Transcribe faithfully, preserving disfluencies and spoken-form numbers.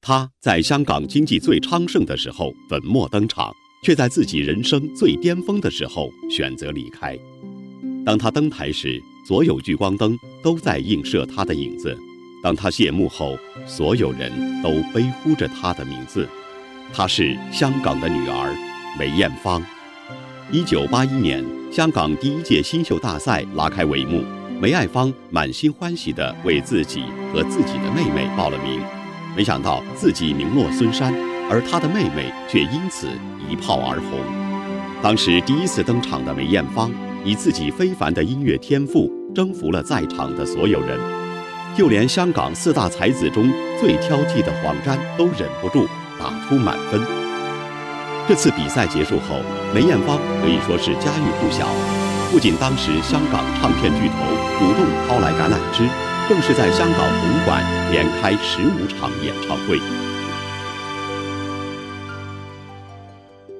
她在香港经济最昌盛的时候粉墨登场，却在自己人生最巅峰的时候选择离开。当她登台时，所有聚光灯都在映射她的影子；当她谢幕后，所有人都悲呼着她的名字。她是香港的女儿梅艳芳。一九八一年，香港第一届新秀大赛拉开帷幕，梅爱芳满心欢喜地为自己和自己的妹妹报了名。没想到自己名落孙山，而她的妹妹却因此一炮而红。当时第一次登场的梅艳芳，以自己非凡的音乐天赋征服了在场的所有人，就连香港四大才子中最挑剔的黄沾都忍不住打出满分。这次比赛结束后，梅艳芳可以说是家喻户晓，不仅当时香港唱片巨头主动抛来橄榄枝，更是在香港红馆连开十五场演唱会。